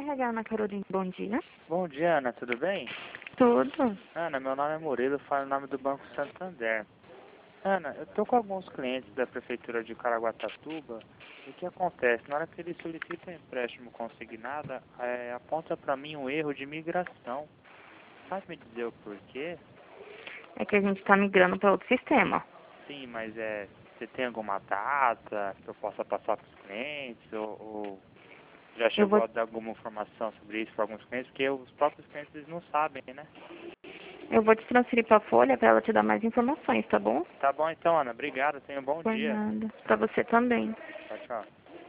RH Ana Carolina, bom dia. Bom dia, Ana, tudo bem? Tudo. Ana, meu nome é Murilo, eu falo em nome do Banco Santander. Ana, eu tô com alguns clientes da Prefeitura de Caraguatatuba e o que acontece? Na hora que eles solicitam empréstimo consignado, aponta para mim um erro de migração. Sabe me dizer o porquê? É que a gente está migrando para outro sistema. Sim, mas você tem alguma data que eu possa passar para os clientes ou já Eu chegou vou, a dar alguma informação sobre isso para alguns clientes? Porque os próprios clientes eles não sabem, né? eu vou te transferir para a Folha para ela te dar mais informações, tá bom? Tá bom então, Ana. Obrigado. Tenha um bom Por dia. nada. Para você também. Tchau, tchau.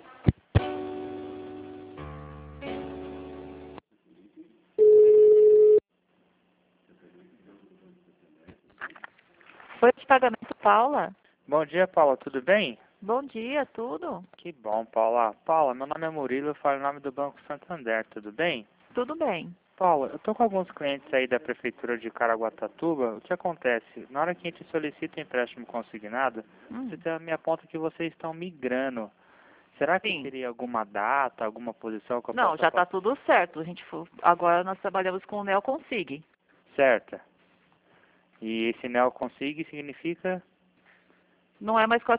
Foi de pagamento, Paula? Bom dia, Paula. Tudo bem? Bom dia, tudo? Que bom, Paula. Paula, meu nome é Murilo, eu falo em nome do Banco Santander. Tudo bem? Tudo bem. Paula, eu tô com alguns clientes aí da Prefeitura de Caraguatatuba. O que acontece? Na hora que a gente solicita empréstimo consignado, você me aponta que vocês estão migrando. Será que Sim. teria alguma data, alguma posição que eu Não, possa já está passar? tudo certo. Agora nós trabalhamos com o Neoconsig. Certa. E esse Neoconsig significa? Não é mais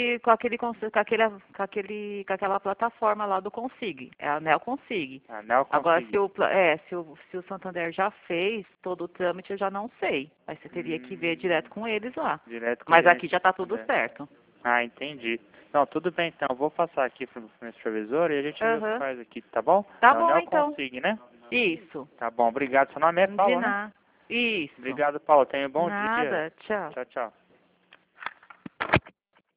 com aquela plataforma lá do Consig. É a Neoconsig. Ah, Agora, Neoconsig. se o Santander já fez todo o trâmite, eu já não sei. Aí você teria que ver direto com eles lá. Direto com o Mas gerente aqui já do está tudo Santander. certo. Ah, entendi. Não, tudo bem então. Eu vou passar aqui para o supervisor e a gente vê o que Aham. faz aqui, tá bom? Tá É o bom, então. Neoconsig, né? Isso. Tá bom, obrigado. Seu nome é De Paulo, né? nada. Isso. Obrigado, Paulo. Tenha um bom dia. Nada. Tchau. Tchau, tchau.